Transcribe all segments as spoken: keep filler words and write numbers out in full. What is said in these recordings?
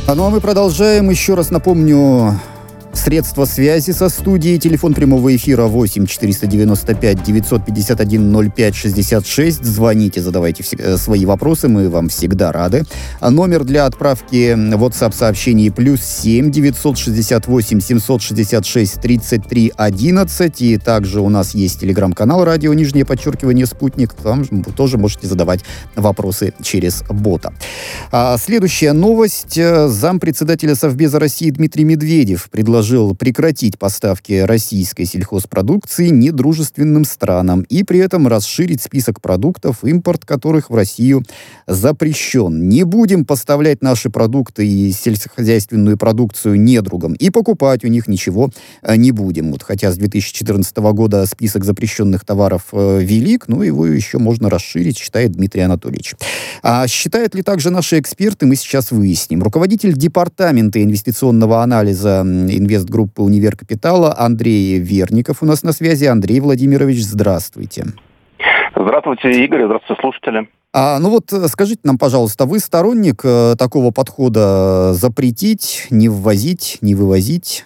Ну а мы продолжаем. Еще раз напомню, средства связи со студией. Телефон прямого эфира восемь четыреста девяносто пять девятьсот пятьдесят один ноль пять шестьдесят шесть. Звоните, задавайте вс- свои вопросы, мы вам всегда рады. А номер для отправки WhatsApp-сообщений плюс семь девятьсот шестьдесят восемь семьсот шестьдесят шесть тридцать три одиннадцать. И также у нас есть телеграм-канал «Радио нижнее подчеркивание Спутник». Там тоже можете задавать вопросы через бота. А следующая новость. Зампредседателя Совбеза России Дмитрий Медведев предложил прекратить поставки российской сельхозпродукции недружественным странам и при этом расширить список продуктов, импорт которых в Россию запрещен. Не будем поставлять наши продукты и сельскохозяйственную продукцию недругам и покупать у них ничего не будем. Вот, хотя с две тысячи четырнадцатого года список запрещенных товаров э, велик, но его еще можно расширить, считает Дмитрий Анатольевич. А считают ли также наши эксперты, мы сейчас выясним. Руководитель департамента инвестиционного анализа инвестгруппы «Универ Капитала» Андрей Верников у нас на связи. Андрей Владимирович, здравствуйте. Здравствуйте, Игорь, здравствуйте, слушатели. А, ну вот скажите нам, пожалуйста, вы сторонник э, такого подхода запретить, не ввозить, не вывозить?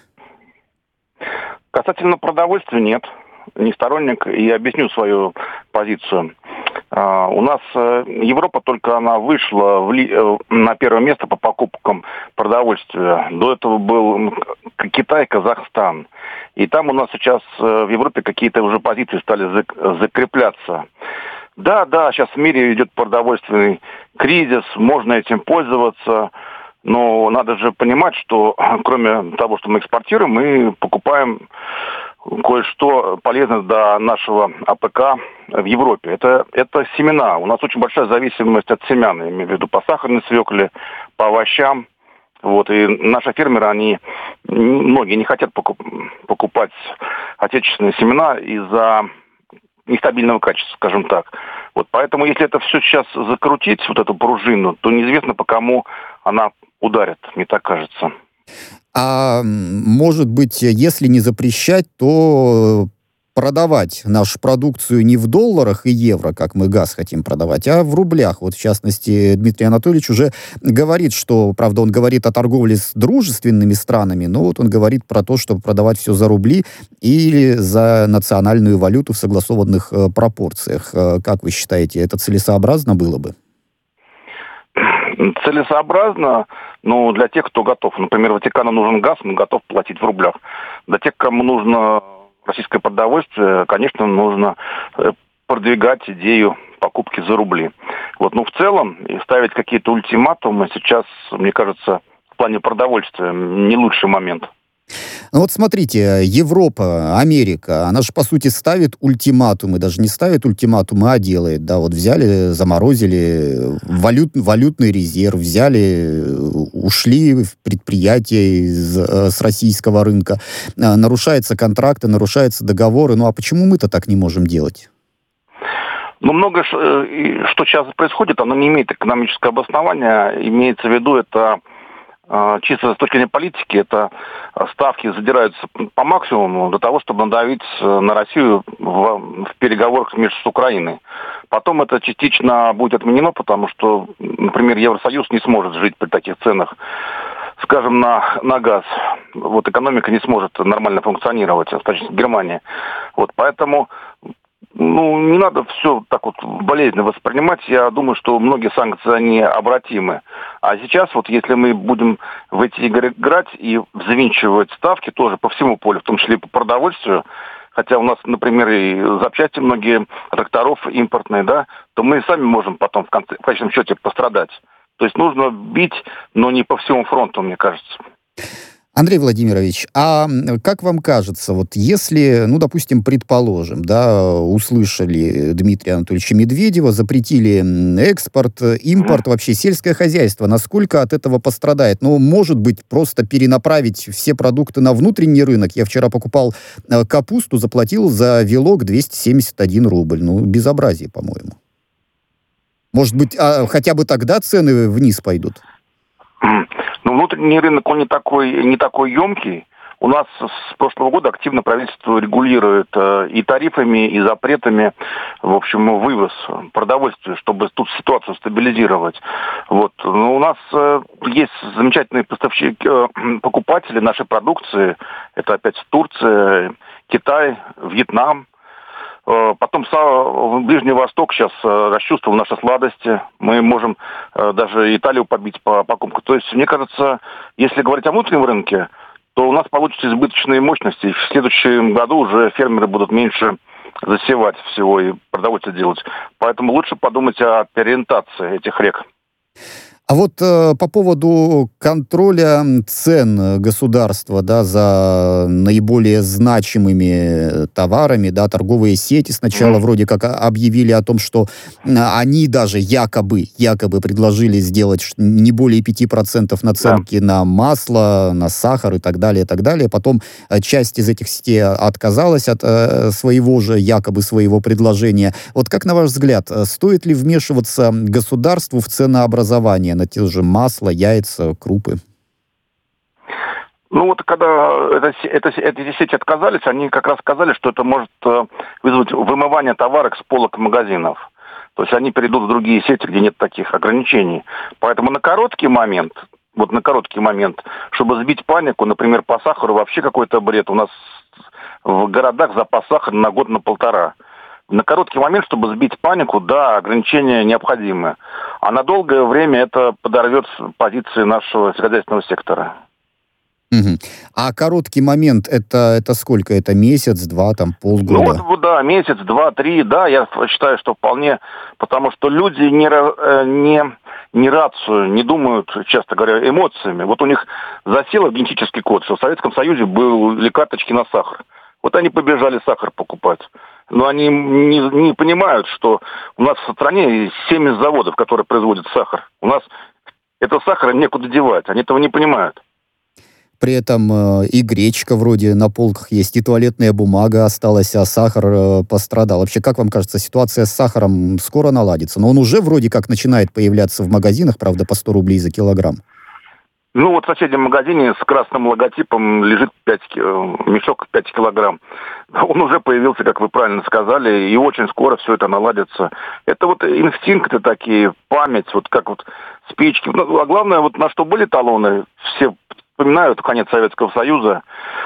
Касательно продовольствия нет, не сторонник, и объясню свою позицию. Uh, у нас uh, Европа только она вышла в ли, uh, на первое место по покупкам продовольствия. До этого был Китай, Казахстан. И там у нас сейчас uh, в Европе какие-то уже позиции стали зак- закрепляться. Да, да, сейчас в мире идет продовольственный кризис, можно этим пользоваться. Но надо же понимать, что кроме того, что мы экспортируем, мы покупаем кое-что полезное для нашего АПК в Европе. Это, это семена. У нас очень большая зависимость от семян. Я имею в виду по сахарной свекле, по овощам. Вот. И наши фермеры, они, многие не хотят покуп, покупать отечественные семена из-за нестабильного качества, скажем так. Вот. Поэтому, если это все сейчас закрутить, вот эту пружину, то неизвестно, по кому она ударит, мне так кажется. А может быть, если не запрещать, то продавать нашу продукцию не в долларах и евро, как мы газ хотим продавать, а в рублях. Вот, в частности, Дмитрий Анатольевич уже говорит, что, правда, он говорит о торговле с дружественными странами, но вот он говорит про то, чтобы продавать все за рубли или за национальную валюту в согласованных э, пропорциях. Э, как вы считаете, это целесообразно было бы? Целесообразно, но для тех, кто готов. Например, Ватикану нужен газ, он готов платить в рублях. Для тех, кому нужно российское продовольствие, конечно, нужно продвигать идею покупки за рубли. Вот, но в целом ставить какие-то ультиматумы сейчас, мне кажется, в плане продовольствия не лучший момент. Ну вот смотрите, Европа, Америка, она же, по сути, ставит ультиматумы, даже не ставит ультиматумы, а делает, да, вот взяли, заморозили валют, валютный резерв, взяли, ушли в предприятия из, с российского рынка, нарушаются контракты, нарушаются договоры, ну а почему мы-то так не можем делать? Ну, много что сейчас происходит, оно не имеет экономического обоснования, имеется в виду это... Чисто с точки зрения политики, это ставки задираются по максимуму для того, чтобы надавить на Россию в, в переговорах между с Украиной. Потом это частично будет отменено, потому что, например, Евросоюз не сможет жить при таких ценах, скажем, на, на газ. Вот экономика не сможет нормально функционировать, в частности, Германия. Вот, поэтому... Ну, не надо все так вот болезненно воспринимать. Я думаю, что многие санкции, они обратимы. А сейчас вот, если мы будем в эти игры играть и взвинчивать ставки тоже по всему полю, в том числе и по продовольствию, хотя у нас, например, и запчасти многие тракторов импортные, да, то мы сами можем потом в, конце, в конечном счете пострадать. То есть нужно бить, но не по всему фронту, мне кажется. Андрей Владимирович, а как вам кажется, вот если, ну, допустим, предположим, да, услышали Дмитрия Анатольевича Медведева, запретили экспорт, импорт, вообще сельское хозяйство, насколько от этого пострадает? Ну, может быть, просто перенаправить все продукты на внутренний рынок. Я вчера покупал капусту, заплатил за вилок двести семьдесят один рубль. Ну, безобразие, по-моему. Может быть, а хотя бы тогда цены вниз пойдут? Ну, внутренний рынок, он не такой, не такой емкий. у нас с прошлого года активно правительство регулирует э, и тарифами, и запретами, в общем, вывоз продовольствия, чтобы тут ситуацию стабилизировать. Вот. Но у нас э, есть замечательные поставщики, э, покупатели нашей продукции. Это опять Турция, Китай, Вьетнам. Потом Ближний Восток сейчас расчувствовал наши сладости. Мы можем даже Италию побить по покупкам. То есть, мне кажется, если говорить о внутреннем рынке, то у нас получатся избыточные мощности. И в следующем году уже фермеры будут меньше засевать всего и продовольствие делать. Поэтому лучше подумать о переориентации этих рек. А вот э, по поводу контроля цен государства, да, за наиболее значимыми товарами, да, торговые сети сначала mm. вроде как объявили о том, что они даже якобы, якобы предложили сделать не более пяти процентов наценки yeah. на масло, на сахар и так далее, и так далее. Потом часть из этих сетей отказалась от э, своего же, якобы своего предложения. Вот как, на ваш взгляд, стоит ли вмешиваться государству в ценообразование на те же масло, яйца, крупы? Ну вот когда это, это, эти сети отказались, они как раз сказали, что это может вызвать вымывание товарок с полок магазинов. То есть они перейдут в другие сети, где нет таких ограничений. Поэтому на короткий момент, вот на короткий момент, чтобы сбить панику, например, по сахару вообще какой-то бред. У нас в городах запас сахара на год на полтора. На короткий момент, чтобы сбить панику, да, ограничения необходимы. А на долгое время это подорвет позиции нашего сельскохозяйственного сектора. Угу. А короткий момент, это, это сколько? Это месяц, два, там, полгода? Ну вот, вот, да, месяц, два, три, да, я считаю, что вполне, потому что люди не, не, не рацию, не думают, часто говоря, эмоциями. Вот у них засело генетический код, что в Советском Союзе были карточки на сахар. Вот они побежали сахар покупать. Но они не, не понимают, что у нас в стране семь заводов, которые производят сахар. У нас этого сахара некуда девать. Они этого не понимают. При этом э, и гречка вроде на полках есть, и туалетная бумага осталась, а сахар э, пострадал. Вообще, как вам кажется, ситуация с сахаром скоро наладится? Но он уже вроде как начинает появляться в магазинах, правда, по сто рублей за килограмм. Ну вот в соседнем магазине с красным логотипом лежит пять, мешок пять килограмм. Он уже появился, как вы правильно сказали, и очень скоро все это наладится. Это вот инстинкты такие, память, вот как вот спички. Ну, а главное, вот на что были талоны, все вспоминают конец Советского Союза,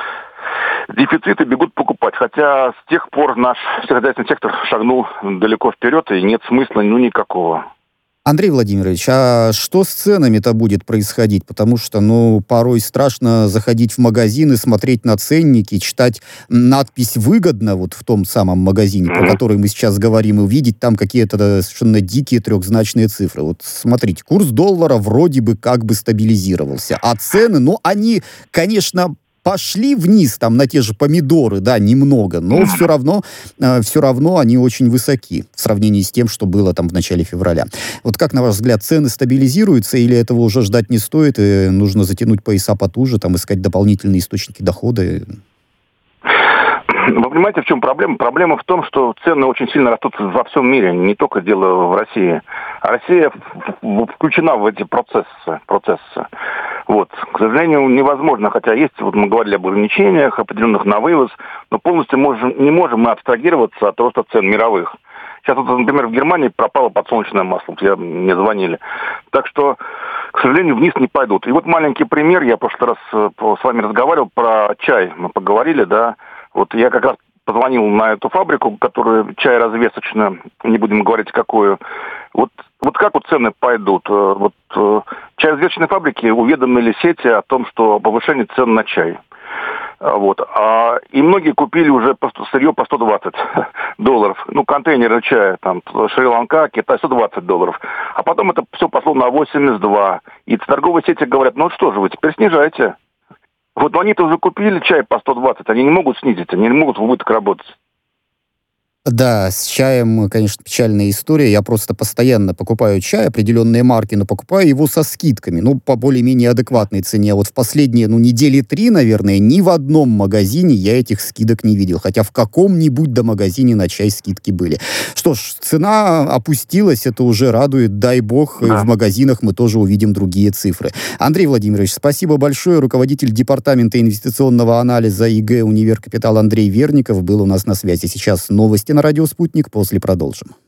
дефициты бегут покупать. Хотя с тех пор наш сельскохозяйственный сектор шагнул далеко вперед, и нет смысла ну никакого. Андрей Владимирович, а что с ценами-то будет происходить? Потому что, ну, порой страшно заходить в магазин и смотреть на ценники, читать надпись «выгодно» вот в том самом магазине, про который мы сейчас говорим, и увидеть там какие-то совершенно дикие трехзначные цифры. Вот смотрите, курс доллара вроде бы как бы стабилизировался, а цены, ну, они, конечно, пошли вниз там на те же помидоры, да, немного, но все равно, э, все равно они очень высоки в сравнении с тем, что было там в начале февраля. Вот как, на ваш взгляд, цены стабилизируются или этого уже ждать не стоит, и нужно затянуть пояса потуже, там, искать дополнительные источники дохода? Вы понимаете, в чем проблема? Проблема в том, что цены очень сильно растут во всем мире, не только дело в России. А Россия включена в эти процессы. процессы. Вот. К сожалению, невозможно, хотя есть, вот мы говорили об ограничениях, определенных на вывоз, но полностью можем, не можем мы абстрагироваться от роста цен мировых. Сейчас, вот, например, в Германии пропало подсолнечное масло, я, мне звонили. Так что, к сожалению, вниз не пойдут. И вот маленький пример, я в прошлый раз с вами разговаривал про чай, мы поговорили, да. Вот я как раз позвонил на эту фабрику, которая чай развесочная, не будем говорить какую. Вот, вот как вот цены пойдут? Вот чай развесочной фабрики уведомили сети о том, что повышение цен на чай. Вот. А, и многие купили уже сырье по сто двадцать долларов. Ну, контейнеры чая, там, Шри-Ланка, Китай, сто двадцать долларов. А потом это все пошло на восемьдесят два. И торговые сети говорят, ну что же вы, теперь снижайте. Вот они-то уже купили чай по сто двадцать, они не могут снизить, они не могут в убыток работать. Да, с чаем, конечно, печальная история. Я просто постоянно покупаю чай, определенные марки, но покупаю его со скидками, ну, по более-менее адекватной цене. А вот в последние, ну, недели три, наверное, ни в одном магазине я этих скидок не видел. Хотя в каком-нибудь до магазине на чай скидки были. Что ж, цена опустилась, это уже радует. Дай бог, Да. в магазинах мы тоже увидим другие цифры. Андрей Владимирович, спасибо большое. Руководитель департамента инвестиционного анализа ИГ «Универ Капитал» Андрей Верников был у нас на связи. Сейчас новости на радио «Спутник», после продолжим.